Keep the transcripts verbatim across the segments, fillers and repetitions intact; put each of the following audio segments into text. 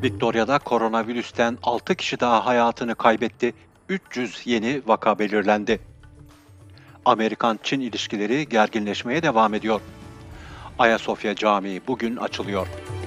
Victoria'da koronavirüsten altı kişi daha hayatını kaybetti, üç yüz yeni vaka belirlendi. Amerikan-Çin ilişkileri gerginleşmeye devam ediyor. Ayasofya Camii bugün açılıyor.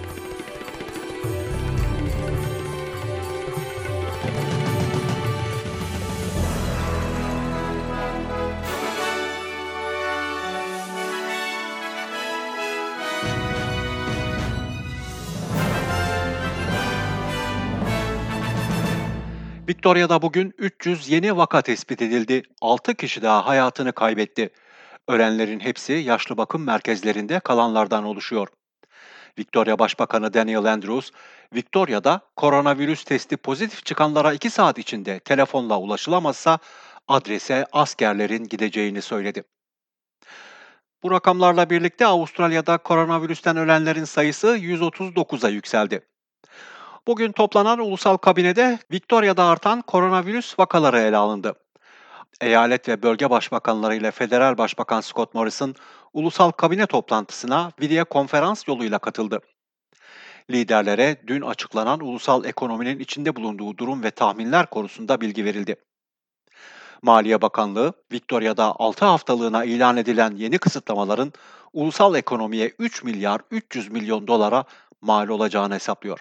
Victoria'da bugün üç yüz yeni vaka tespit edildi. altı kişi daha hayatını kaybetti. Ölenlerin hepsi yaşlı bakım merkezlerinde kalanlardan oluşuyor. Victoria Başbakanı Daniel Andrews, Victoria'da koronavirüs testi pozitif çıkanlara iki saat içinde telefonla ulaşılamazsa adrese askerlerin gideceğini söyledi. Bu rakamlarla birlikte Avustralya'da koronavirüsten ölenlerin sayısı yüz otuz dokuza yükseldi. Bugün toplanan ulusal kabinede Victoria'da artan koronavirüs vakaları ele alındı. Eyalet ve bölge başbakanları ile Federal Başbakan Scott Morrison ulusal kabine toplantısına video konferans yoluyla katıldı. Liderlere dün açıklanan ulusal ekonominin içinde bulunduğu durum ve tahminler konusunda bilgi verildi. Maliye Bakanlığı, Victoria'da altı haftalığına ilan edilen yeni kısıtlamaların ulusal ekonomiye üç milyar üç yüz milyon dolara mal olacağını hesaplıyor.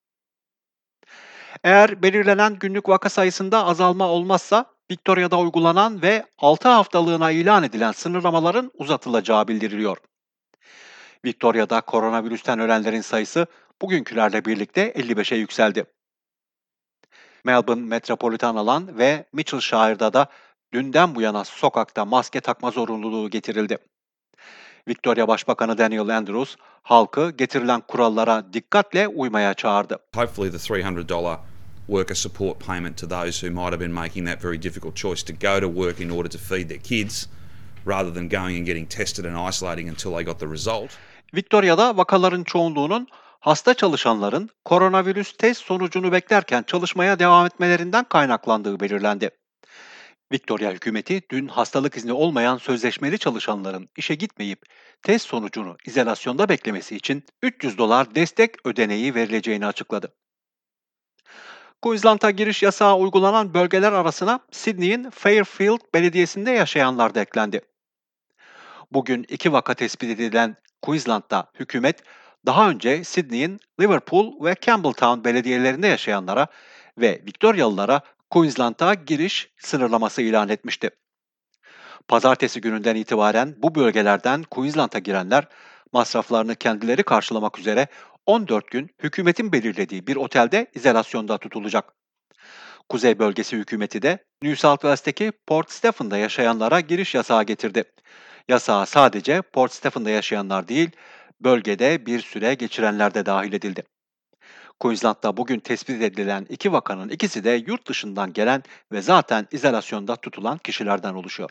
Eğer belirlenen günlük vaka sayısında azalma olmazsa, Victoria'da uygulanan ve altı haftalığına ilan edilen sınırlamaların uzatılacağı bildiriliyor. Victoria'da koronavirüsten ölenlerin sayısı bugünkülerle birlikte elli beşe yükseldi. Melbourne metropolitan alan ve Mitchellshire'da da dünden bu yana sokakta maske takma zorunluluğu getirildi. Victoria Başbakanı Daniel Andrews, halkı getirilen kurallara dikkatle uymaya çağırdı. Hopefully the three hundred dollars worker support payment to those who might have been making that very difficult choice to go to work in order to feed their kids rather than going and getting tested and isolating until they got the result. Victoria'da vakaların çoğunluğunun hasta çalışanların koronavirüs test sonucunu beklerken çalışmaya devam etmelerinden kaynaklandığı belirlendi. Victoria hükümeti dün hastalık izni olmayan sözleşmeli çalışanların işe gitmeyip test sonucunu izolasyonda beklemesi için üç yüz dolar destek ödeneği verileceğini açıkladı. Queensland'a giriş yasağı uygulanan bölgeler arasına Sydney'in Fairfield Belediyesi'nde yaşayanlar da eklendi. Bugün iki vaka tespit edilen Queensland'da hükümet daha önce Sydney'in Liverpool ve Campbelltown belediyelerinde yaşayanlara ve Victorialılara Queensland'a giriş sınırlaması ilan etmişti. Pazartesi gününden itibaren bu bölgelerden Queensland'a girenler masraflarını kendileri karşılamak üzere on dört gün hükümetin belirlediği bir otelde izolasyonda tutulacak. Kuzey Bölgesi hükümeti de New South Wales'teki Port Stephen'da yaşayanlara giriş yasağı getirdi. Yasağa sadece Port Stephen'da yaşayanlar değil, bölgede bir süre geçirenler de dahil edildi. Queensland'da bugün tespit edilen iki vakanın ikisi de yurt dışından gelen ve zaten izolasyonda tutulan kişilerden oluşuyor.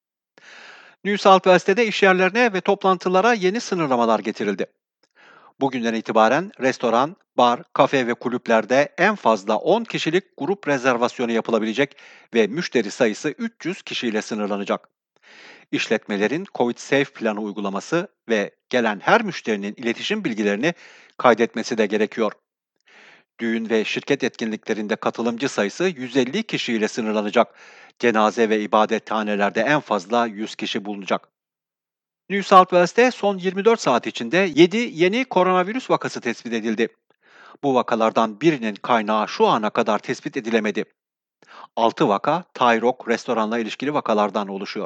New South Wales'te de işyerlerine ve toplantılara yeni sınırlamalar getirildi. Bugünden itibaren restoran, bar, kafe ve kulüplerde en fazla on kişilik grup rezervasyonu yapılabilecek ve müşteri sayısı üç yüz kişiyle sınırlanacak. İşletmelerin COVID Safe planı uygulaması ve gelen her müşterinin iletişim bilgilerini kaydetmesi de gerekiyor. Düğün ve şirket etkinliklerinde katılımcı sayısı yüz elli kişiyle sınırlanacak. Cenaze ve ibadethanelerde en fazla yüz kişi bulunacak. New South Wales'te son yirmi dört saat içinde yedi yeni koronavirüs vakası tespit edildi. Bu vakalardan birinin kaynağı şu ana kadar tespit edilemedi. altı vaka Thai Rock restoranla ilişkili vakalardan oluşuyor.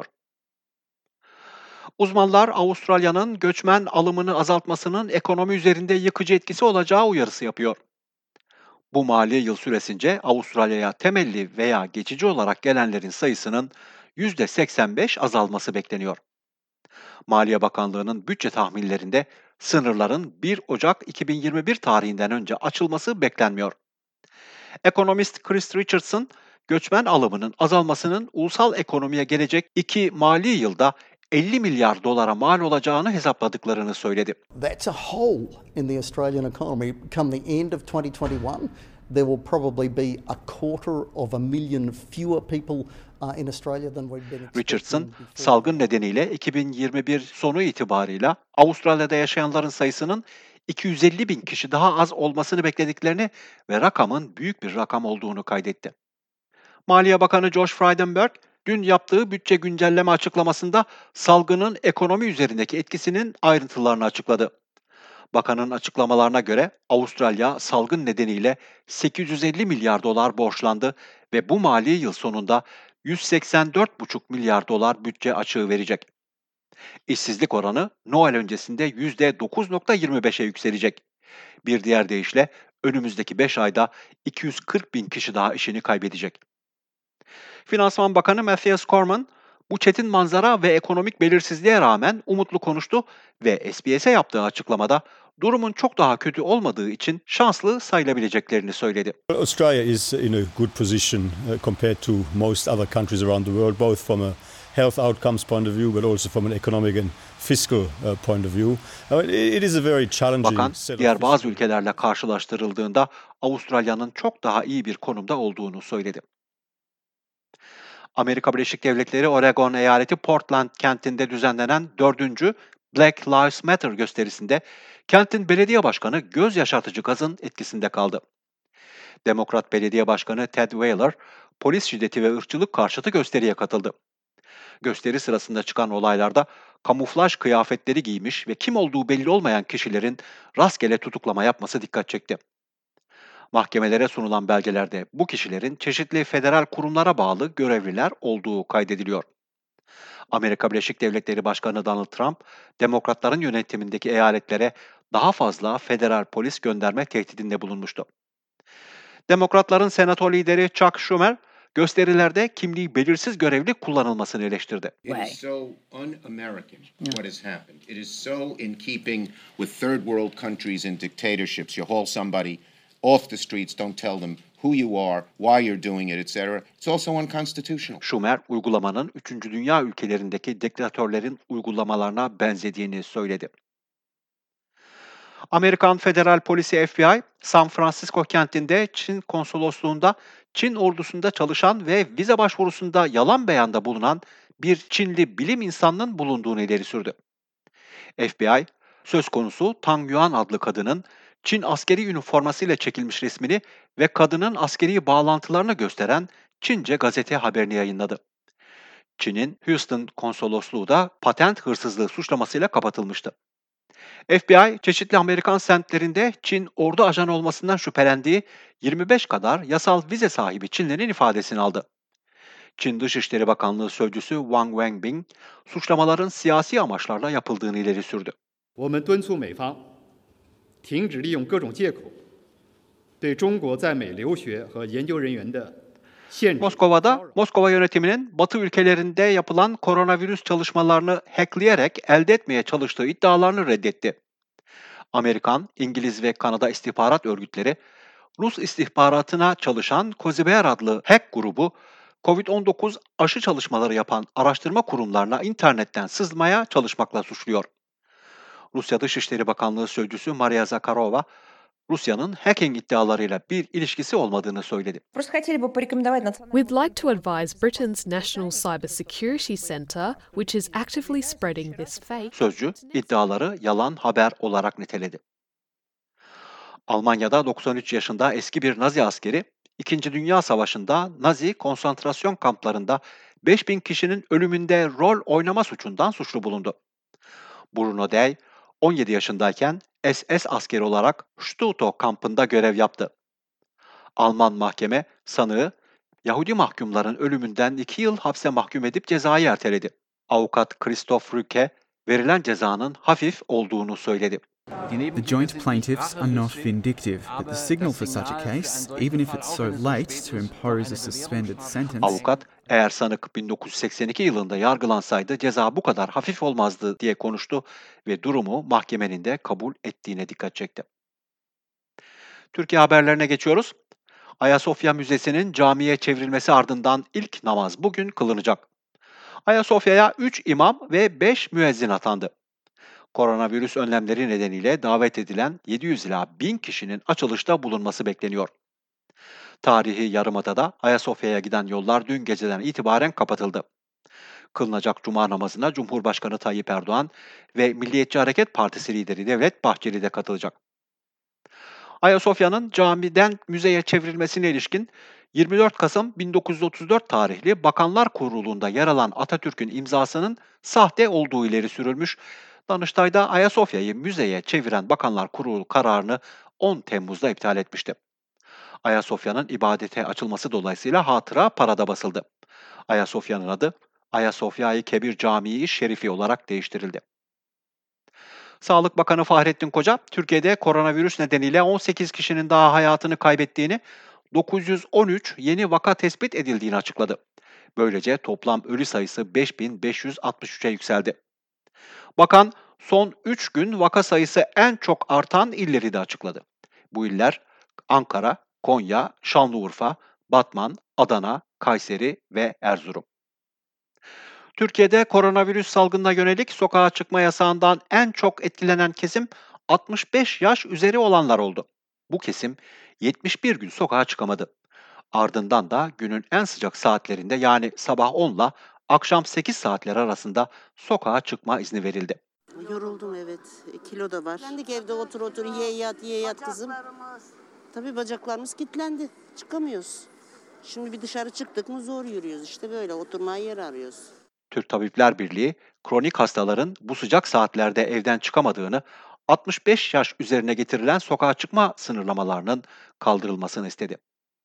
Uzmanlar Avustralya'nın göçmen alımını azaltmasının ekonomi üzerinde yıkıcı etkisi olacağı uyarısı yapıyor. Bu mali yıl süresince Avustralya'ya temelli veya geçici olarak gelenlerin sayısının yüzde seksen beş azalması bekleniyor. Maliye Bakanlığı'nın bütçe tahminlerinde sınırların bir Ocak iki bin yirmi bir tarihinden önce açılması beklenmiyor. Ekonomist Chris Richardson, göçmen alımının azalmasının ulusal ekonomiye gelecek iki mali yılda elli milyar dolara mal olacağını hesapladıklarını söyledi. That's a hole in the Australian economy. Come the end of twenty twenty-one, there will probably be a quarter of a million fewer people uh, in Australia than we've been expecting Richardson, before. salgın nedeniyle iki bin yirmi bir sonu itibarıyla Avustralya'da yaşayanların sayısının iki yüz elli bin kişi daha az olmasını beklediklerini ve rakamın büyük bir rakam olduğunu kaydetti. Maliye Bakanı Josh Frydenberg, dün yaptığı bütçe güncelleme açıklamasında salgının ekonomi üzerindeki etkisinin ayrıntılarını açıkladı. Bakanın açıklamalarına göre Avustralya salgın nedeniyle sekiz yüz elli milyar dolar borçlandı ve bu mali yıl sonunda yüz seksen dört buçuk milyar dolar bütçe açığı verecek. İşsizlik oranı Noel öncesinde yüzde dokuz virgül yirmi beşe yükselecek. Bir diğer deyişle önümüzdeki beş ayda iki yüz kırk bin kişi daha işini kaybedecek. Finansman Bakanı Mathias Cormann, bu çetin manzara ve ekonomik belirsizliğe rağmen umutlu konuştu ve S B S'e yaptığı açıklamada durumun çok daha kötü olmadığı için şanslı sayılabileceklerini söyledi. Australia is in a good position uh, compared to most other countries around the world, both from a health outcomes point of view, but also from an economic and fiscal uh, point of view. I mean, it is a very challenging Bakan, set of diğer bazı fiscal- ülkelerle karşılaştırıldığında Avustralya'nın çok daha iyi bir konumda olduğunu söyledi. Amerika Birleşik Devletleri Oregon eyaleti Portland kentinde düzenlenen dördüncü Black Lives Matter gösterisinde kentin belediye başkanı göz yaşartıcı gazın etkisinde kaldı. Demokrat Belediye Başkanı Ted Wheeler, polis şiddeti ve ırkçılık karşıtı gösteriye katıldı. Gösteri sırasında çıkan olaylarda kamuflaj kıyafetleri giymiş ve kim olduğu belli olmayan kişilerin rastgele tutuklama yapması dikkat çekti. Mahkemelere sunulan belgelerde bu kişilerin çeşitli federal kurumlara bağlı görevliler olduğu kaydediliyor. Amerika Birleşik Devletleri Başkanı Donald Trump, Demokratların yönetimindeki eyaletlere daha fazla federal polis gönderme tehdidinde bulunmuştu. Demokratların Senato lideri Chuck Schumer, gösterilerde kimliği belirsiz görevli kullanılmasını eleştirdi. It is so un-American what has happened. It is so in keeping with third world countries and dictatorships. You haul somebody off the streets, don't tell them who you are, why you're doing it, et cetera. It's also unconstitutional. Schumer, uygulamanın üçüncü dünya ülkelerindeki diktatörlerin uygulamalarına benzediğini söyledi. Amerikan Federal Polisi F B I, San Francisco kentinde Çin konsolosluğunda Çin ordusunda çalışan ve vize başvurusunda yalan beyanda bulunan bir Çinli bilim insanının bulunduğunu ileri sürdü. F B I, söz konusu Tang Yuan adlı kadının Çin askeri üniformasıyla çekilmiş resmini ve kadının askeri bağlantılarını gösteren Çince gazete haberini yayınladı. Çin'in Houston konsolosluğu da patent hırsızlığı suçlamasıyla kapatılmıştı. F B I, çeşitli Amerikan semtlerinde Çin ordu ajanı olmasından şüphelendiği yirmi beş kadar yasal vize sahibi Çinlilerin ifadesini aldı. Çin Dışişleri Bakanlığı Sözcüsü Wang Wenbin, suçlamaların siyasi amaçlarla yapıldığını ileri sürdü. 我们敦促美方停止利用各种借口，对中国在美留学和研究人员的限制、 Moskova'da, Moskova yönetiminin Batı ülkelerinde yapılan koronavirüs çalışmalarını hackleyerek elde etmeye çalıştığı iddialarını reddetti. Amerikan, İngiliz ve Kanada istihbarat örgütleri, Rus istihbaratına çalışan Koziber adlı hack grubu, covid on dokuz aşı çalışmaları yapan araştırma kurumlarına internetten sızmaya çalışmakla suçluyor. Rusya Dışişleri Bakanlığı Sözcüsü Maria Zakharova, Rusya'nın hacking iddialarıyla bir ilişkisi olmadığını söyledi. Просто хотели бы порекомендовать национальному We'd like to advise Britain's National Cybersecurity Centre, which is actively spreading this fake. Sözcü, iddiaları yalan haber olarak niteledi. Almanya'da doksan üç yaşında eski bir Nazi askeri, İkinci Dünya Savaşı'nda Nazi konsantrasyon kamplarında beş bin kişinin ölümünde rol oynama suçundan suçlu bulundu. Bruno Dey, on yedi yaşındayken S S askeri olarak Stuto kampında görev yaptı. Alman mahkeme sanığı Yahudi mahkumların ölümünden iki yıl hapse mahkum edip cezayı erteledi. Avukat Christoph Rücke verilen cezanın hafif olduğunu söyledi. The joint plaintiffs are not vindictive, but the signal for such a case, even if it's so late to impose a suspended sentence, Avukat, eğer sanık bin dokuz yüz seksen iki yılında yargılansaydı ceza bu kadar hafif olmazdı diye konuştu ve durumu mahkemenin de kabul ettiğine dikkat çekti. Türkiye haberlerine geçiyoruz. Ayasofya Müzesi'nin camiye çevrilmesi ardından ilk namaz bugün kılınacak. Ayasofya'ya üç imam ve beş müezzin atandı. Koronavirüs önlemleri nedeniyle davet edilen yedi yüz ila bin kişinin açılışta bulunması bekleniyor. Tarihi Yarımada'da Ayasofya'ya giden yollar dün geceden itibaren kapatıldı. Kılınacak cuma namazına Cumhurbaşkanı Tayyip Erdoğan ve Milliyetçi Hareket Partisi lideri Devlet Bahçeli de katılacak. Ayasofya'nın camiden müzeye çevrilmesine ilişkin yirmi dört Kasım bin dokuz yüz otuz dört tarihli Bakanlar Kurulu'nda yer alan Atatürk'ün imzasının sahte olduğu ileri sürülmüş. Danıştay'da Ayasofya'yı müzeye çeviren Bakanlar Kurulu kararını on Temmuz'da iptal etmişti. Ayasofya'nın ibadete açılması dolayısıyla hatıra parada basıldı. Ayasofya'nın adı Ayasofya-i Kebir Camii Şerifi olarak değiştirildi. Sağlık Bakanı Fahrettin Koca, Türkiye'de koronavirüs nedeniyle on sekiz kişinin daha hayatını kaybettiğini, dokuz yüz on üç yeni vaka tespit edildiğini açıkladı. Böylece toplam ölü sayısı beş bin beş yüz altmış üçe yükseldi. Bakan, son üç gün vaka sayısı en çok artan illeri de açıkladı. Bu iller Ankara, Konya, Şanlıurfa, Batman, Adana, Kayseri ve Erzurum. Türkiye'de koronavirüs salgınına yönelik sokağa çıkma yasağından en çok etkilenen kesim altmış beş yaş üzeri olanlar oldu. Bu kesim yetmiş bir gün sokağa çıkamadı. Ardından da günün en sıcak saatlerinde yani sabah on ile akşam sekiz saatler arasında sokağa çıkma izni verildi. Yoruldum evet. Kilo da var. Kendik evde otur otur ye yat ye yat kızım. Tabii bacaklarımız kilitlendi. Çıkamıyoruz. Şimdi bir dışarı çıktık mı zor yürüyoruz. İşte böyle oturmaya yer arıyoruz. Türk Tabipler Birliği, kronik hastaların bu sıcak saatlerde evden çıkamadığını, altmış beş yaş üzerine getirilen sokağa çıkma sınırlamalarının kaldırılmasını istedi.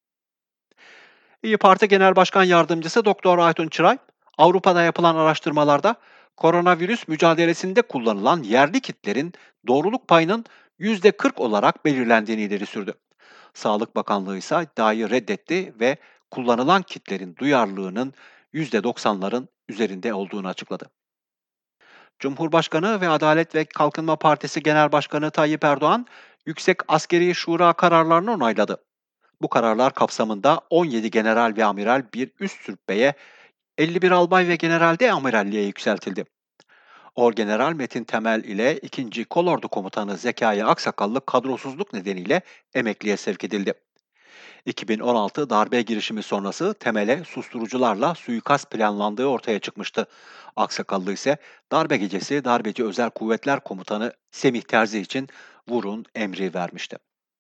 İYİ Parti Genel Başkan Yardımcısı Doktor Aytun Çıray, Avrupa'da yapılan araştırmalarda koronavirüs mücadelesinde kullanılan yerli kitlerin doğruluk payının yüzde kırk olarak belirlendiğini ileri sürdü. Sağlık Bakanlığı ise iddiayı reddetti ve kullanılan kitlerin duyarlılığının yüzde doksanların üzerinde olduğunu açıkladı. Cumhurbaşkanı ve Adalet ve Kalkınma Partisi Genel Başkanı Tayyip Erdoğan, Yüksek Askeri Şura kararlarını onayladı. Bu kararlar kapsamında on yedi general ve amiral bir üst rütbeye, elli bir albay ve generalde amiralliğe yükseltildi. Orgeneral Metin Temel ile ikinci Kolordu Komutanı Zekai Aksakallı kadrosuzluk nedeniyle emekliye sevk edildi. iki bin on altı darbe girişimi sonrası Temel'e susturucularla suikast planlandığı ortaya çıkmıştı. Aksakallı ise darbe gecesi Darbeci Özel Kuvvetler Komutanı Semih Terzi için vurun emri vermişti.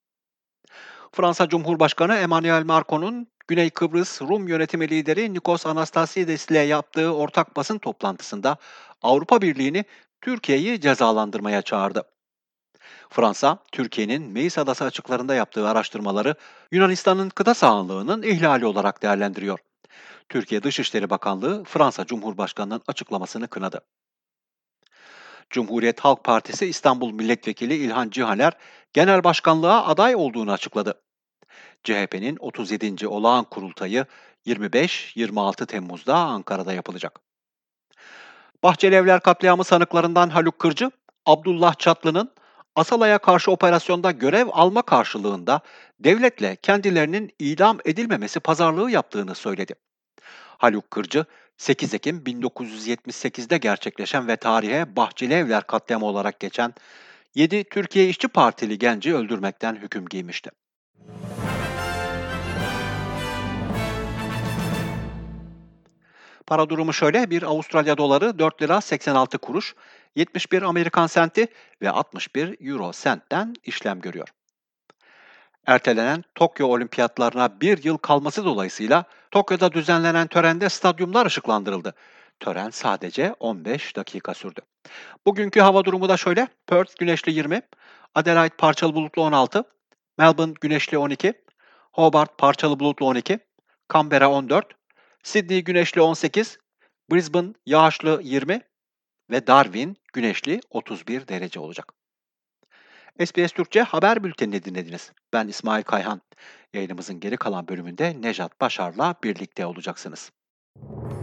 Fransa Cumhurbaşkanı Emmanuel Macron'un Güney Kıbrıs Rum yönetimi lideri Nikos Anastasiades ile yaptığı ortak basın toplantısında Avrupa Birliği'ni Türkiye'yi cezalandırmaya çağırdı. Fransa, Türkiye'nin Meis Adası açıklarında yaptığı araştırmaları Yunanistan'ın kıta sahanlığının ihlali olarak değerlendiriyor. Türkiye Dışişleri Bakanlığı, Fransa Cumhurbaşkanı'nın açıklamasını kınadı. Cumhuriyet Halk Partisi İstanbul Milletvekili İlhan Cihaner, genel başkanlığa aday olduğunu açıkladı. C H P'nin otuz yedinci olağan kurultayı yirmi beş yirmi altı Temmuz'da Ankara'da yapılacak. Bahçelievler katliamı sanıklarından Haluk Kırcı, Abdullah Çatlı'nın Asala'ya karşı operasyonda görev alma karşılığında devletle kendilerinin idam edilmemesi pazarlığı yaptığını söyledi. Haluk Kırcı, sekiz Ekim bin dokuz yüz yetmiş sekizde gerçekleşen ve tarihe Bahçelievler katliamı olarak geçen yedi Türkiye İşçi Partili genci öldürmekten hüküm giymişti. Para durumu şöyle: bir Avustralya doları dört lira seksen altı kuruş, yetmiş bir Amerikan senti ve altmış bir euro sentten işlem görüyor. Ertelenen Tokyo Olimpiyatlarına bir yıl kalması dolayısıyla Tokyo'da düzenlenen törende stadyumlar ışıklandırıldı. Tören sadece on beş dakika sürdü. Bugünkü hava durumu da şöyle: Perth güneşli yirmi, Adelaide parçalı bulutlu on altı, Melbourne güneşli on iki, Hobart parçalı bulutlu on iki, Canberra on dört, Sydney güneşli on sekiz, Brisbane yağışlı yirmi ve Darwin güneşli otuz bir derece olacak. S B S Türkçe haber bültenini dinlediniz. Ben İsmail Kayhan. Yayınımızın geri kalan bölümünde Nejat Başar'la birlikte olacaksınız.